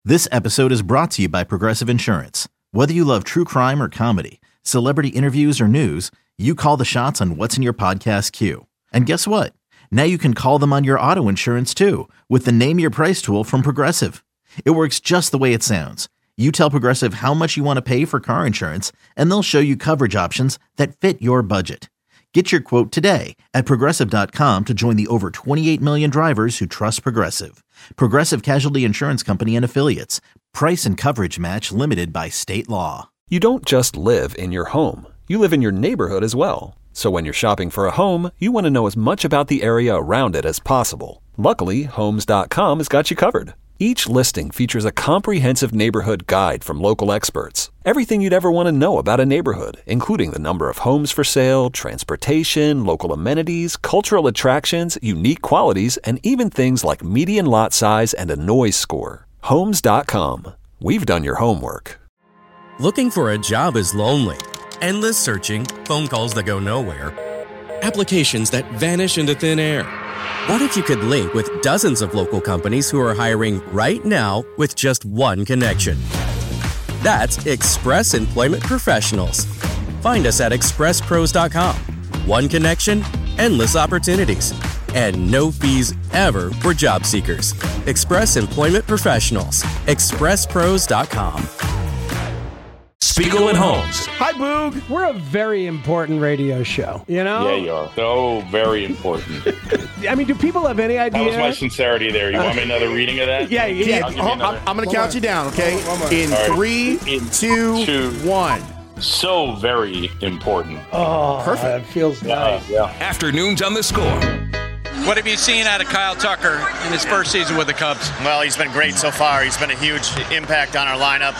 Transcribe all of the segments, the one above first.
This episode is brought to you by Progressive Insurance. Whether you love true crime or comedy, celebrity interviews or news, you call the shots on what's in your podcast queue. And guess what? Now you can call them on your auto insurance too with the Name Your Price tool from Progressive. It works just the way it sounds. You tell Progressive how much you want to pay for car insurance, and they'll show you coverage options that fit your budget. Get your quote today at Progressive.com to join the over 28 million drivers who trust Progressive. Progressive Casualty Insurance Company and Affiliates. Price and coverage match limited by state law. You don't just live in your home. You live in your neighborhood as well. So when you're shopping for a home, you want to know as much about the area around it as possible. Luckily, Homes.com has got you covered. Each listing features a comprehensive neighborhood guide from local experts. Everything you'd ever want to know about a neighborhood, including the number of homes for sale, transportation, local amenities, cultural attractions, unique qualities, and even things like median lot size and a noise score. Homes.com. We've done your homework. Looking for a job is lonely. Endless searching, phone calls that go nowhere, applications that vanish into thin air. What if you could link with dozens of local companies who are hiring right now with just one connection? That's Express Employment Professionals. Find us at expresspros.com. One connection, endless opportunities, and no fees ever for job seekers. Express Employment Professionals. expresspros.com. Spiegel and Holmes. Hi, Boog. We're a very important radio show, you know? Yeah, you are. So very important. I mean, do people have any idea? That was my sincerity there. You want me another reading of that? Yeah. I'm going to count you down, okay? In right. 3, 2, 1. So very important. Oh, perfect. That feels nice. Yeah. Afternoons on the Score. What have you seen out of Kyle Tucker in his first season with the Cubs? Well, he's been great so far. He's been a huge impact on our lineup.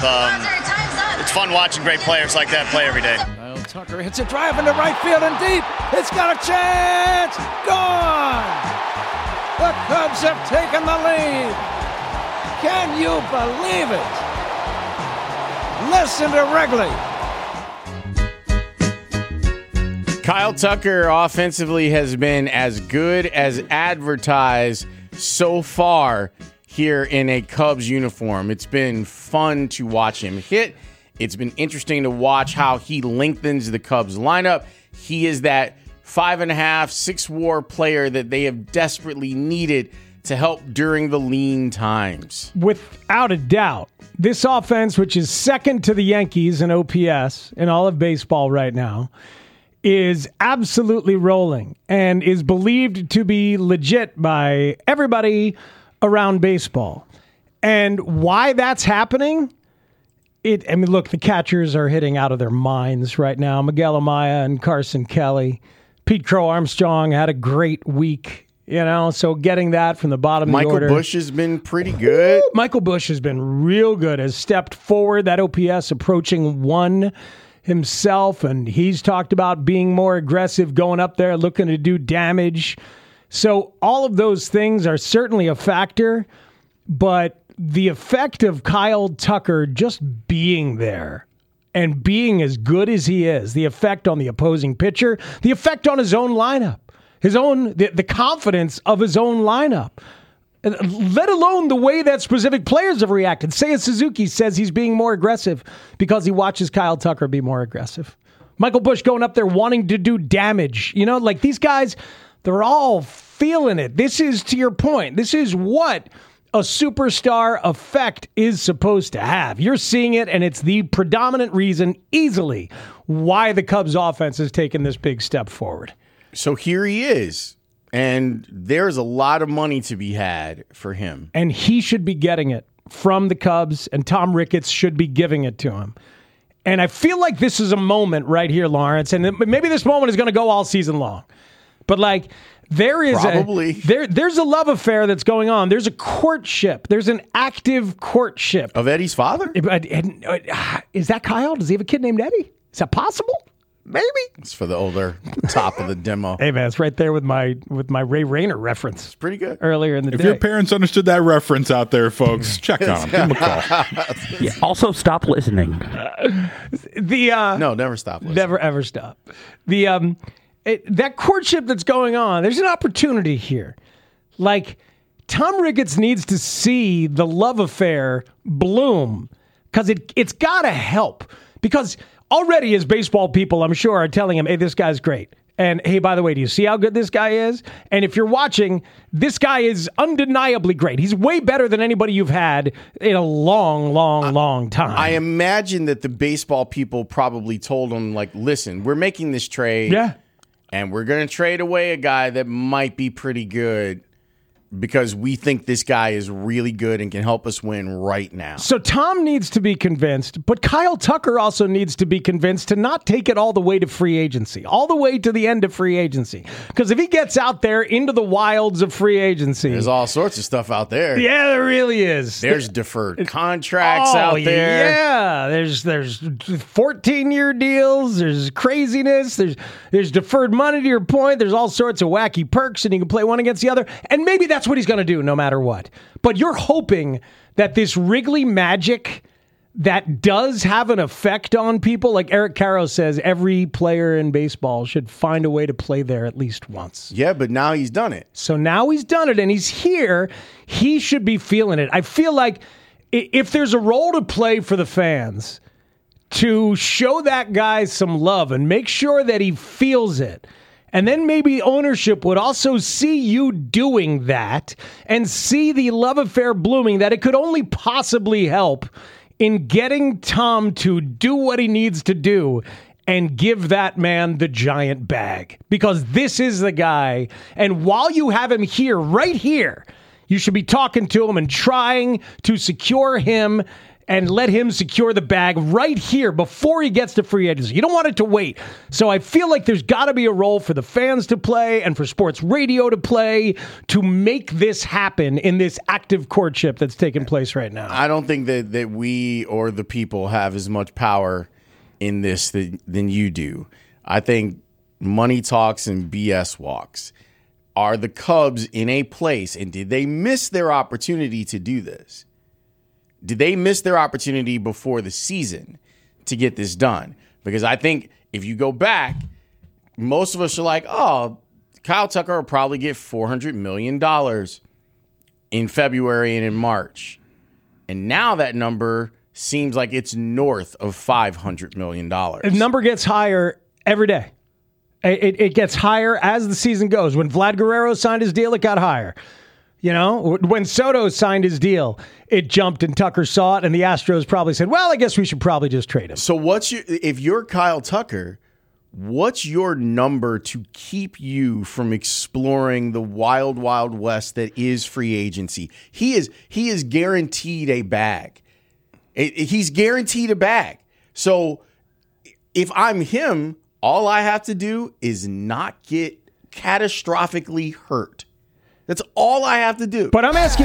It's fun watching great players like that play every day. Kyle Tucker hits a drive into right field and deep. It's got a chance. Gone. The Cubs have taken the lead. Can you believe it? Listen to Wrigley. Kyle Tucker offensively has been as good as advertised so far here in a Cubs uniform. It's been fun to watch him hit. It's been interesting to watch how he lengthens the Cubs lineup. He is that 5.5, 6 WAR player that they have desperately needed to help during the lean times. Without a doubt, this offense, which is second to the Yankees in OPS in all of baseball right now, is absolutely rolling and is believed to be legit by everybody around baseball. And why that's happening, look, the catchers are hitting out of their minds right now. Miguel Amaya and Carson Kelly. Pete Crow Armstrong had a great week, so getting that from the bottom of the order. Michael Busch has been pretty good. Michael Busch has been real good, has stepped forward, that OPS approaching 1 himself, and he's talked about being more aggressive, going up there, looking to do damage. So all of those things are certainly a factor, but the effect of Kyle Tucker just being there and being as good as he is, the effect on the opposing pitcher, the effect on his own lineup, the confidence of his own lineup, let alone the way that specific players have reacted. Seiya Suzuki says he's being more aggressive because he watches Kyle Tucker be more aggressive. Michael Busch going up there wanting to do damage. These guys, they're all feeling it. This is, to your point, this is what a superstar effect is supposed to have. You're seeing it, and it's the predominant reason easily why the Cubs offense has taken this big step forward. So here he is. And there's a lot of money to be had for him. And he should be getting it from the Cubs, and Tom Ricketts should be giving it to him. And I feel like this is a moment right here, Lawrence, and maybe this moment is going to go all season long. But there is there's a love affair that's going on. There's a courtship. There's an active courtship. Of Eddie's father? Is that Kyle? Does he have a kid named Eddie? Is that possible? Maybe. It's for the older top of the demo. Hey, man, it's right there with my Ray Rayner reference. It's pretty good. Earlier in the day. If your parents understood that reference out there, folks, check on them. Give them a call. Yeah, also, stop listening. No, never stop listening. Never, ever stop. That courtship that's going on, there's an opportunity here. Tom Ricketts needs to see the love affair bloom because it's got to help. Because already as baseball people, I'm sure, are telling him, hey, this guy's great. And, hey, by the way, do you see how good this guy is? And if you're watching, this guy is undeniably great. He's way better than anybody you've had in a long time. I imagine that the baseball people probably told him, like, listen, we're making this trade. Yeah. And we're going to trade away a guy that might be pretty good because we think this guy is really good and can help us win right now. So Tom needs to be convinced, but Kyle Tucker also needs to be convinced to not take it all the way to free agency, all the way to the end of free agency. Because if he gets out there into the wilds of free agency... There's all sorts of stuff out there. Yeah, there really is. There's deferred contracts out there. Yeah, there's 14-year deals. There's craziness. There's deferred money, to your point. There's all sorts of wacky perks, and you can play one against the other. And maybe that's what he's going to do no matter what. But you're hoping that this Wrigley magic that does have an effect on people, like Eric Caro says, every player in baseball should find a way to play there at least once. Yeah, but now he's done it. So now he's done it, and he's here. He should be feeling it. I feel like if there's a role to play for the fans, to show that guy some love and make sure that he feels it, and then maybe ownership would also see you doing that and see the love affair blooming, that it could only possibly help in getting Tom to do what he needs to do and give that man the giant bag. Because this is the guy, and while you have him here, right here, you should be talking to him and trying to secure him and let him secure the bag right here before he gets to free agency. You don't want it to wait. So I feel like there's got to be a role for the fans to play and for sports radio to play to make this happen in this active courtship that's taking place right now. I don't think that we or the people have as much power in this than you do. I think money talks and BS walks. Are the Cubs in a place, and did they miss their opportunity to do this? Did they miss their opportunity before the season to get this done? Because I think if you go back, most of us are like, oh, Kyle Tucker will probably get $400 million in February and in March. And now that number seems like it's north of $500 million. The number gets higher every day. It gets higher as the season goes. When Vlad Guerrero signed his deal, it got higher. You know, when Soto signed his deal, it jumped and Tucker saw it, and the Astros probably said, well, I guess we should probably just trade him. So if you're Kyle Tucker, what's your number to keep you from exploring the wild, wild west that is free agency? He is guaranteed a bag. He's guaranteed a bag. So if I'm him, all I have to do is not get catastrophically hurt. That's all I have to do. But I'm asking...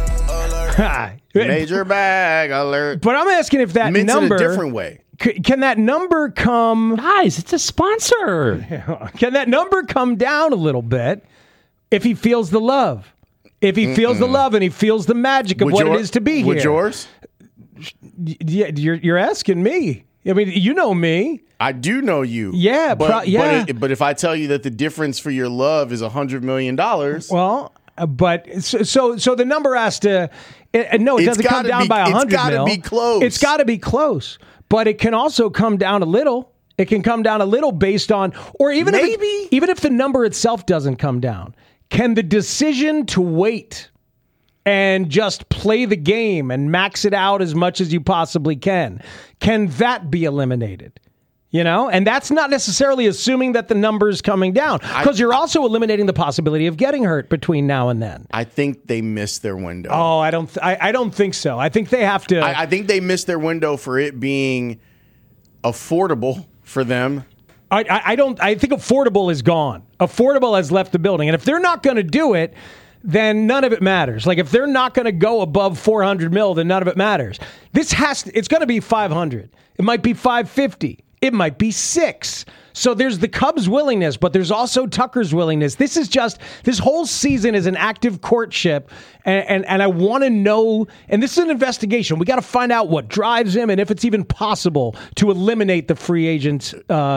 Major bag alert. But I'm asking if that Mints number... in a different way. Can that number come... Guys, it's a sponsor. Can that number come down a little bit if he feels the love? If he feels the love and he feels the magic of what it is to be here. Would yours? Yeah, you're asking me. I mean, you know me. I do know you. Yeah, but if I tell you that the difference for your love is $100 million, well, but so the number has to. No, it doesn't come down by 100 It's got to be close. It's got to be close, but it can also come down a little. It can come down a little based on, or even if the number itself doesn't come down, can the decision to wait and just play the game and max it out as much as you possibly can that be eliminated? You know, and that's not necessarily assuming that the number's coming down, because you're also eliminating the possibility of getting hurt between now and then. I think they missed their window. Oh, I don't think so. I think they have to. I think they missed their window for it being affordable for them. I think affordable is gone. Affordable has left the building, and if they're not going to do it, then none of it matters. Like if they're not going to go above 400 mil, then none of it matters. It's going to be 500. It might be 550. It might be 6. So there's the Cubs' willingness, but there's also Tucker's willingness. This whole season is an active courtship, and I want to know, and this is an investigation. We got to find out what drives him and if it's even possible to eliminate the free agents,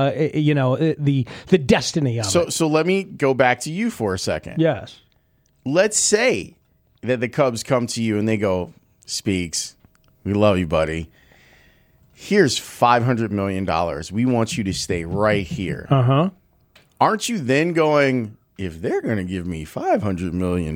the destiny of it. So let me go back to you for a second. Yes. Let's say that the Cubs come to you and they go, Speaks, we love you, buddy. Here's $500 million. We want you to stay right here. Uh-huh. Aren't you then going, if they're going to give me $500 million,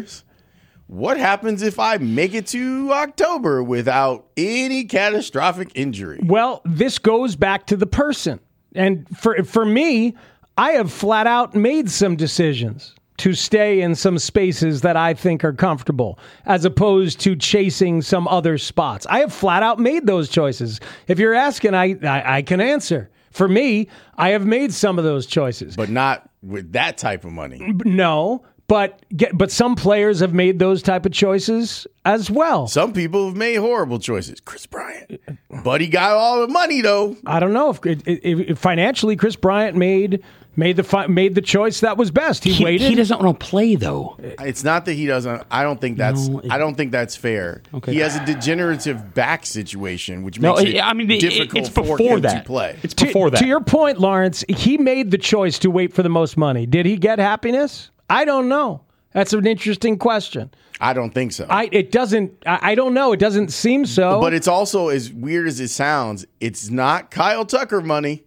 what happens if I make it to October without any catastrophic injury? Well, this goes back to the person. And for me, I have flat out made some decisions to stay in some spaces that I think are comfortable, as opposed to chasing some other spots. I have flat out made those choices. If you're asking, I can answer. For me, I have made some of those choices. But not with that type of money. No, but some players have made those type of choices as well. Some people have made horrible choices. Chris Bryant. But he got all the money, though. I don't know if financially Chris Bryant made the choice that was best. He waited. He doesn't want to play, though. It's not that he doesn't. I don't think that's fair. Okay. He has a degenerative back situation, which makes it difficult for him to play. It's before that. To your point, Lawrence, he made the choice to wait for the most money. Did he get happiness? I don't know. That's an interesting question. I don't think so. I don't know. It doesn't seem so. But it's also, as weird as it sounds, it's not Kyle Tucker money.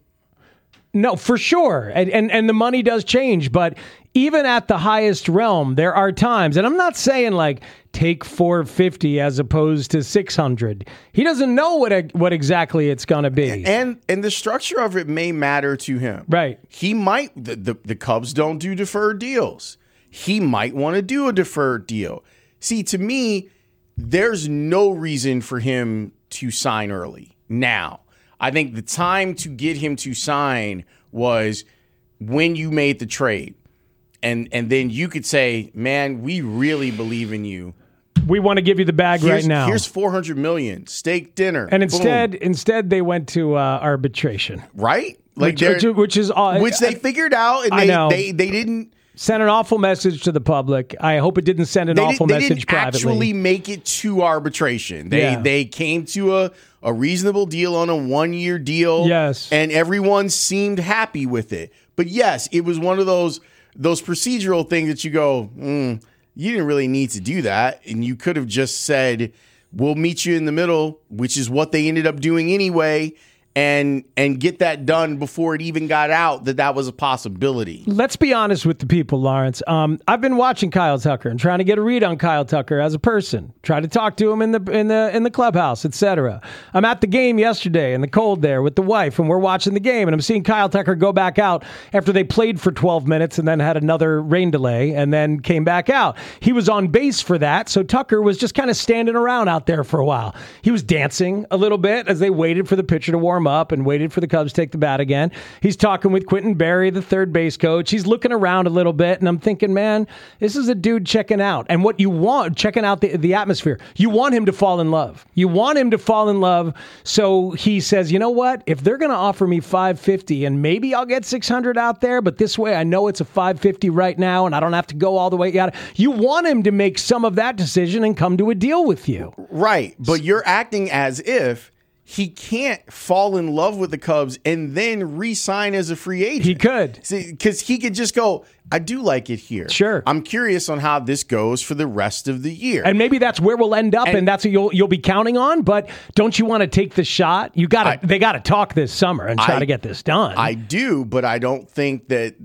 No, for sure. And the money does change. But even at the highest realm, there are times, and I'm not saying like take $450 as opposed to $600. He doesn't know what exactly it's going to be. And the structure of it may matter to him. Right. He might, the Cubs don't do deferred deals. He might want to do a deferred deal. See, to me, there's no reason for him to sign early now. I think the time to get him to sign was when you made the trade. And then you could say, man, we really believe in you. We want to give you the bag right now. Here's $400 million, steak dinner. And instead they went to arbitration. Right? Like which they figured out, and they didn't send an awful message to the public. I hope it didn't send an awful message privately. They didn't actually make it to arbitration. They came to a reasonable deal on a 1-year deal. Yes. And everyone seemed happy with it. But yes, it was one of those procedural things that you go, you didn't really need to do that. And you could have just said, we'll meet you in the middle, which is what they ended up doing anyway. And get that done before it even got out that was a possibility. Let's be honest with the people, Lawrence. I've been watching Kyle Tucker and trying to get a read on Kyle Tucker as a person. Try to talk to him in the clubhouse, etc. I'm at the game yesterday in the cold there with the wife, and we're watching the game, and I'm seeing Kyle Tucker go back out after they played for 12 minutes and then had another rain delay and then came back out. He was on base for that, so Tucker was just kind of standing around out there for a while. He was dancing a little bit as they waited for the pitcher to warm up and waited for the Cubs to take the bat again. He's talking with Quentin Berry, the third base coach. He's looking around a little bit, and I'm thinking, man, this is a dude checking out. And what you want, checking out the atmosphere, you want him to fall in love. You want him to fall in love. So he says, you know what? If they're going to offer me $550 and maybe I'll get $600 out there, but this way I know it's a $550 right now and I don't have to go all the way out. You want him to make some of that decision and come to a deal with you. Right. But you're acting as if he can't fall in love with the Cubs and then re-sign as a free agent. He could. Because he could just go, I do like it here. Sure. I'm curious on how this goes for the rest of the year. And maybe that's where we'll end up, and that's what you'll be counting on. But don't you want to take the shot? They got to talk this summer and try to get this done. I do, but I don't think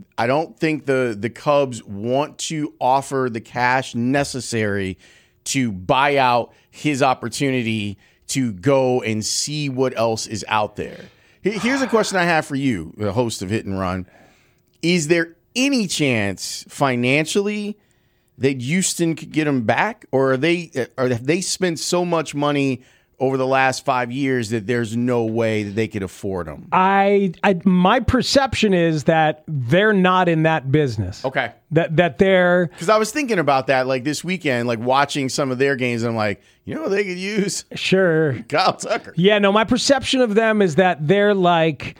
the Cubs want to offer the cash necessary to buy out his opportunity to go and see what else is out there. Here's a question I have for you, the host of Hit and Run. Is there any chance financially that Houston could get him back, or have they spent so much money over the last 5 years that there's no way that they could afford him? My perception is that they're not in that business. Okay. That they're... Because I was thinking about that like this weekend, like watching some of their games, and I'm like, they could use... Sure. Kyle Tucker. Yeah, no, my perception of them is that they're like,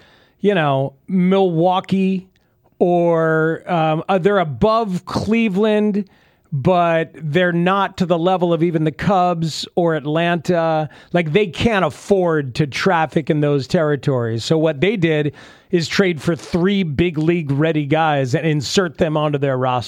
Milwaukee, or they're above Cleveland, but they're not to the level of even the Cubs or Atlanta. Like, they can't afford to traffic in those territories. So what they did is trade for 3 big league ready guys and insert them onto their roster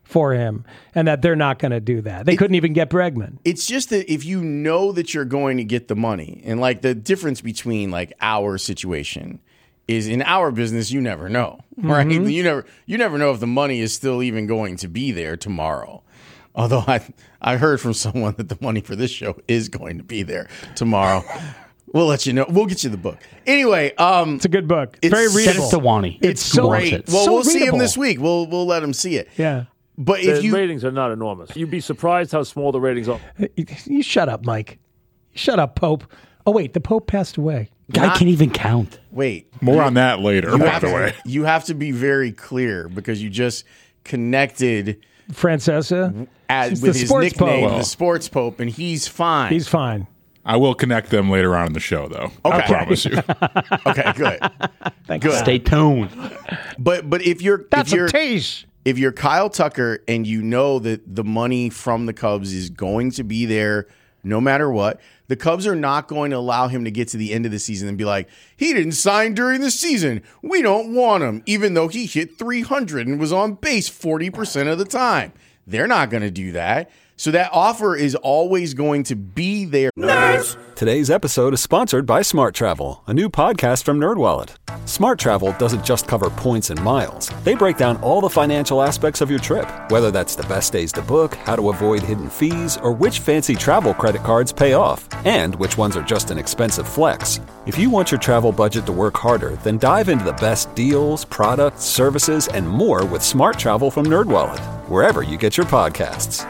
for him, and that they're not going to do that. They couldn't even get Bregman. It's just that if you know that you're going to get the money, and like the difference between like our situation is in our business, you never know, right? Mm-hmm. You never know if the money is still even going to be there tomorrow. Although I heard from someone that the money for this show is going to be there tomorrow. We'll let you know. We'll get you the book. Anyway, it's a good book. It's very readable. Send it to Wani. It's so great. Well, so we'll see him readable. this week. We'll let him see it. Yeah. But The if you ratings are not enormous. You'd be surprised how small the ratings are. You shut up, Mike. Shut up, Pope. Oh, wait, the Pope passed away. Guy can't even count. wait, More on that later, by the way. you have to be very clear because you just connected Francesa? with the his sports nickname, Pope. the Sports Pope, and he's fine. He's fine. I will connect them later on in the show, though. I Okay. promise you. Okay, good. Thank Good. God. Stay tuned. But if you're That's if you're a tease. if you're Kyle Tucker and you know that the money from the Cubs is going to be there no matter what, the Cubs are not going to allow him to get to the end of the season and be like, he didn't sign during the season. We don't want him, even though he hit 300 and was on base 40% of the time. They're not going to do that. So that offer is always going to be there. Today's episode is sponsored by Smart Travel, a new podcast from NerdWallet. Smart Travel doesn't just cover points and miles. They break down all the financial aspects of your trip, whether that's the best days to book, how to avoid hidden fees, or which fancy travel credit cards pay off, and which ones are just an expensive flex. If you want your travel budget to work harder, then dive into the best deals, products, services, and more with Smart Travel from NerdWallet, wherever you get your podcasts.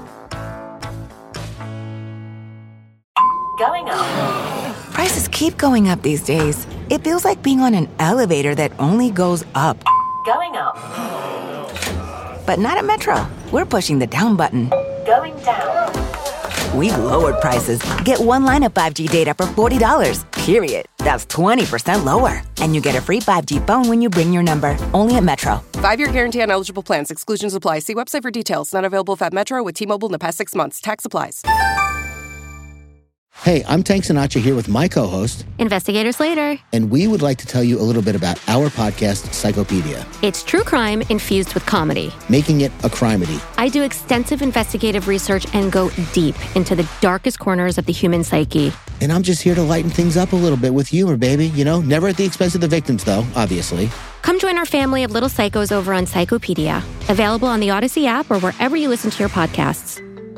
Going up. Prices keep going up these days. It feels like being on an elevator that only goes up. Going up. But not at Metro. We're pushing the down button. Going down. We've lowered prices. Get one line of 5G data for $40, period. That's 20% lower. And you get a free 5G phone when you bring your number. Only at Metro. 5-year guarantee on eligible plans. Exclusions apply. See website for details. Not available at Metro with T-Mobile in the past 6 months. Tax applies. Hey, I'm Tank Sinatra here with my co-host, Investigator Slater. And we would like to tell you a little bit about our podcast, Psychopedia. It's true crime infused with comedy. Making it a crimedy. I do extensive investigative research and go deep into the darkest corners of the human psyche. And I'm just here to lighten things up a little bit with humor, baby. You know, never at the expense of the victims, though, obviously. Come join our family of little psychos over on Psychopedia. Available on the Odyssey app or wherever you listen to your podcasts.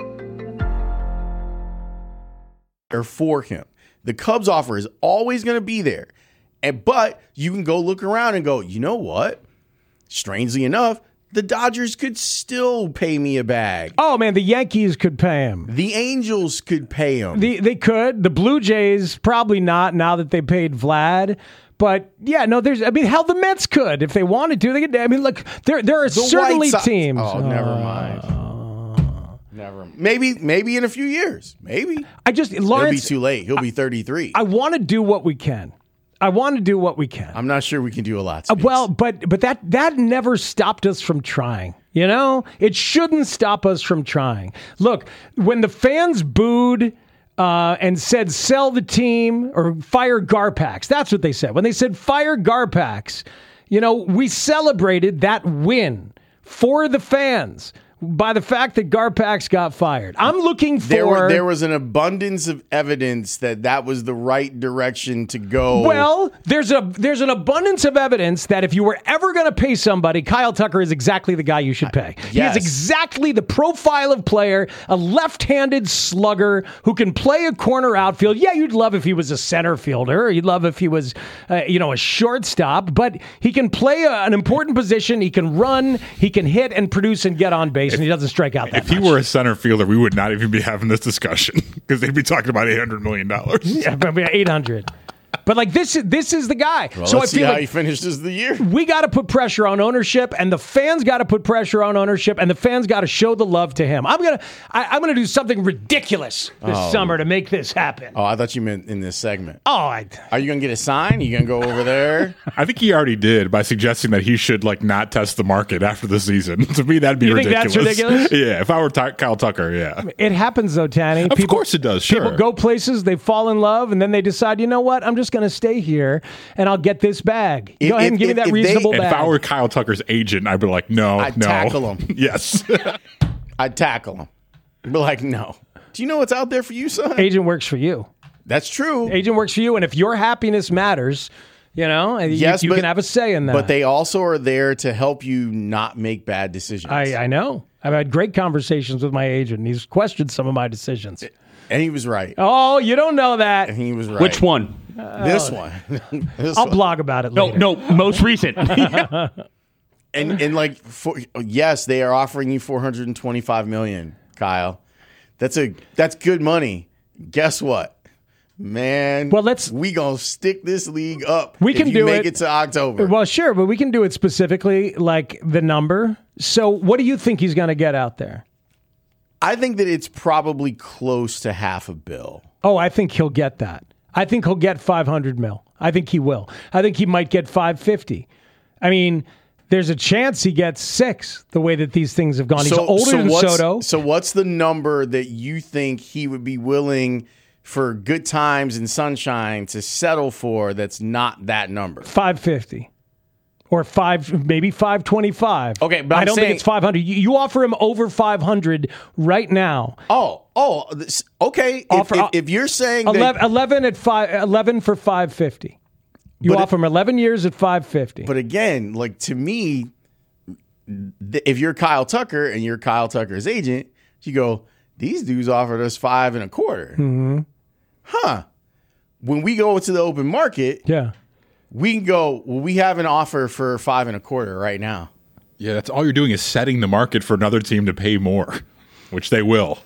For him. The Cubs offer is always going to be there. But you can go look around and go, you know what? Strangely enough, the Dodgers could still pay me a bag. Oh, man, the Yankees could pay him. The Angels could pay him. They could. The Blue Jays, probably not now that they paid Vlad. But, yeah, no, hell, the Mets could. If they wanted to, they could. I mean, look, there are certainly teams. Oh, never mind. Never. Maybe in a few years. Maybe. Lawrence, it'll be too late. He'll be 33. I want to do what we can. I'm not sure we can do a lot. Well, but that never stopped us from trying. You know, it shouldn't stop us from trying. Look, when the fans booed and said sell the team or fire Garpax, that's what they said. When they said fire Garpax, you know, we celebrated that win for the fans by the fact that Garpax got fired. I'm looking for... There was an abundance of evidence that was the right direction to go. Well, there's an abundance of evidence that if you were ever going to pay somebody, Kyle Tucker is exactly the guy you should pay. Yes. He is exactly the profile of player, a left-handed slugger who can play a corner outfield. Yeah, you'd love if he was a center fielder. You'd love if he was, a shortstop. But he can play an important position. He can run. He can hit and produce and get on base. And he doesn't strike out that much. If he were a center fielder, we would not even be having this discussion because they'd be talking about $800 million. Yeah, but 800. But like this is the guy. Well, so let's I feel see how like he finishes the year. We got to put pressure on ownership, and the fans got to put pressure on ownership, and the fans got to show the love to him. I'm gonna do something ridiculous this summer to make this happen. Oh, I thought you meant in this segment. Oh, are you gonna get a sign? Are you gonna go over there? I think he already did by suggesting that he should not test the market after the season. To me, that'd be ridiculous. Think that's ridiculous? Yeah, if I were Kyle Tucker, yeah. It happens though, Tanny. Of course it does. Sure. People go places, they fall in love, and then they decide, you know what? I'm just going to stay here, and I'll get this bag. Go ahead and give me that reasonable bag. If I were Kyle Tucker's agent, I'd be like, no, I'd no. tackle him. Yes. I'd tackle him. I'd be like, no. Do you know what's out there for you, son? Agent works for you. That's true. Agent works for you, and if your happiness matters, you can have a say in that. But they also are there to help you not make bad decisions. I know. I've had great conversations with my agent, and he's questioned some of my decisions. And he was right. Oh, you don't know that. And he was right. Which one? This one. I'll blog about it later. No, most recent. And like, yes, they are offering you $425 million, Kyle. That's good money. Guess what? Man, we gonna stick this league up. We can do make it to October. Well, sure, but we can do it specifically, like the number. So, what do you think he's going to get out there? I think that it's probably close to $500 million. Oh, I think he'll get that. I think he'll get $500 million. I think he will. I think he might get $550. I mean, there's a chance he gets $6. The way that these things have gone, he's older than Soto. So, what's the number that you think he would be willing for good times and sunshine to settle for that's not that number? $550 or maybe $525. Okay, but I don't think it's $500. You offer him over $500 right now. Okay. If you're saying 11 for $550, you offer him 11 years at $550. But again, like to me, if you're Kyle Tucker and you're Kyle Tucker's agent, you go, these dudes offered us $5.25. Mm-hmm. Huh. When we go to the open market, we can go, well, we have an offer for $5.25 right now. Yeah, that's all you're doing is setting the market for another team to pay more, which they will.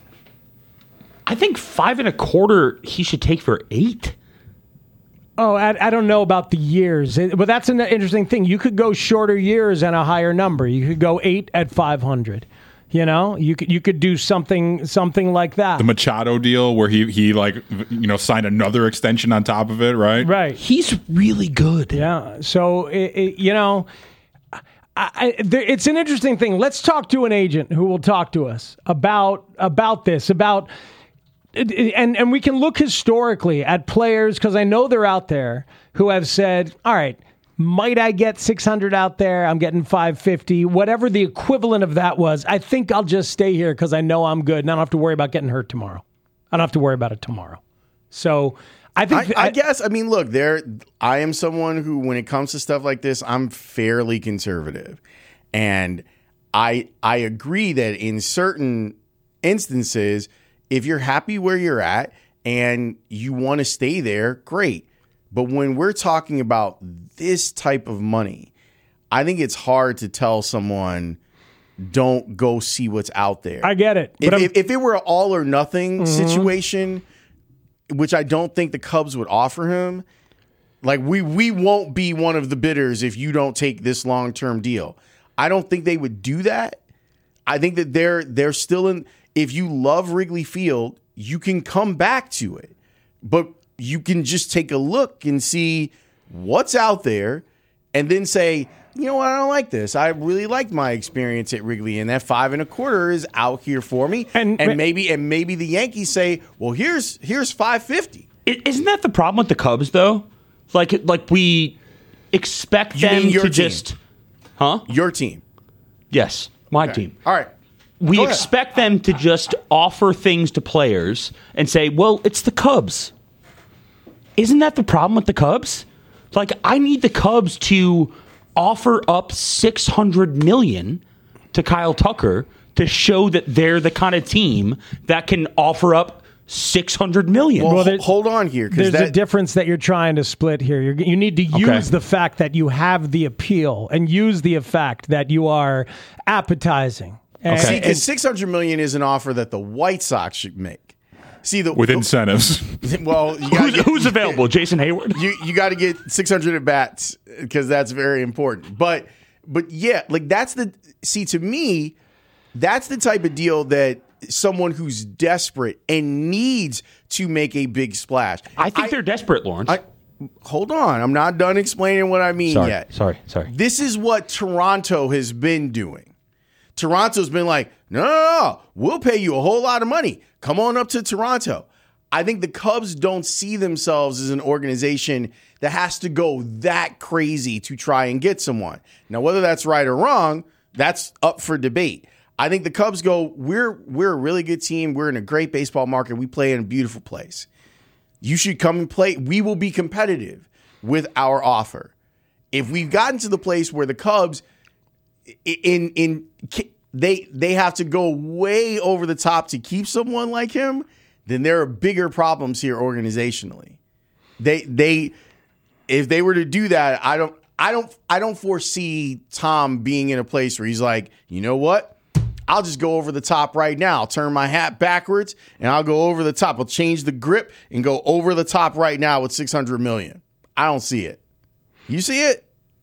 I think $5.25 he should take for $8. Oh, I don't know about the years, but that's an interesting thing. You could go shorter years and a higher number. You could go 8 at $500. You know, you could do something like that. The Machado deal where he signed another extension on top of it, right? Right. He's really good. Yeah. So it's an interesting thing. Let's talk to an agent who will talk to us about this, and we can look historically at players, because I know they're out there who have said, all right, might I get 600 out there? I'm getting 550. Whatever the equivalent of that was, I think I'll just stay here because I know I'm good and I don't have to worry about getting hurt tomorrow. I don't have to worry about it tomorrow. So I think look, I am someone who, when it comes to stuff like this, I'm fairly conservative. And I agree that in certain instances, if you're happy where you're at and you want to stay there, great. But when we're talking about this type of money, I think it's hard to tell someone, don't go see what's out there. I get it. If it were an all or nothing situation, which I don't think the Cubs would offer him, like we won't be one of the bidders if you don't take this long-term deal. I don't think they would do that. I think that they're still in. If you love Wrigley Field, you can come back to it. But you can just take a look and see what's out there and then say, you know what, I don't like this. I really liked my experience at Wrigley, and that $5.25 is out here for me. And maybe the Yankees say, well, here's $550. Isn't that the problem with the Cubs, though? Like we expect them to just... Huh? Your team. Yes, my team. All right. We expect them to just offer things to players and say, well, it's the Cubs. Isn't that the problem with the Cubs? Like, I need the Cubs to offer up $600 million to Kyle Tucker to show that they're the kind of team that can offer up $600 million. Well, hold on here. There's a difference that you're trying to split here. You need to use the fact that you have the appeal and use the fact that you are appetizing. See, because $600 million is an offer that the White Sox should make. See, with incentives. Well, who's available? Jason Hayward. You got to get 600 at bats because that's very important. But yeah, like to me, that's the type of deal that someone who's desperate and needs to make a big splash. I think they're desperate, Lawrence. Hold on, I'm not done explaining what I mean yet. Sorry. This is what Toronto has been doing. Toronto's been like, no, we'll pay you a whole lot of money. Come on up to Toronto. I think the Cubs don't see themselves as an organization that has to go that crazy to try and get someone. Now, whether that's right or wrong, that's up for debate. I think the Cubs go, we're a really good team. We're in a great baseball market. We play in a beautiful place. You should come and play. We will be competitive with our offer. If we've gotten to the place where the Cubs they have to go way over the top to keep someone like him, then there are bigger problems here organizationally. If they were to do that, I don't foresee Tom being in a place where he's like, you know what? I'll just go over the top right now. I'll turn my hat backwards and I'll go over the top. I'll change the grip and go over the top right now with $600 million. I don't see it. You see it?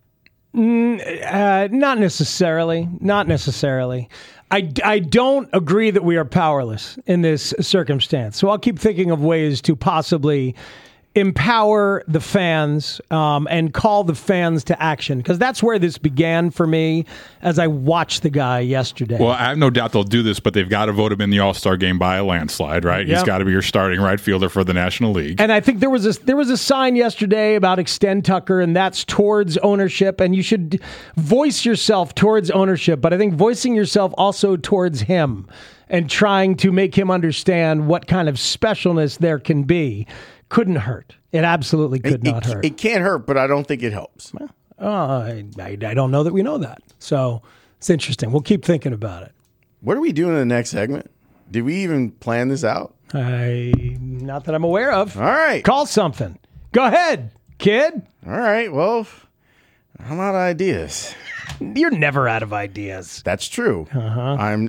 Not necessarily. Not necessarily. I don't agree that we are powerless in this circumstance. So I'll keep thinking of ways to possibly empower the fans and call the fans to action, because that's where this began for me as I watched the guy yesterday. Well, I have no doubt they'll do this, but they've got to vote him in the All-Star game by a landslide, right? Yep. He's got to be your starting right fielder for the National League. And I think there was a sign yesterday about extend Tucker, and that's towards ownership, and you should voice yourself towards ownership, but I think voicing yourself also towards him and trying to make him understand what kind of specialness there can be couldn't hurt. It absolutely could not hurt. It can't hurt, but I don't think it helps. I don't know that we know that. So it's interesting. We'll keep thinking about it. What are we doing in the next segment? Did we even plan this out? Not that I'm aware of. All right. Call something. Go ahead, kid. All right. Well, I'm out of ideas. You're never out of ideas. That's true. Uh-huh.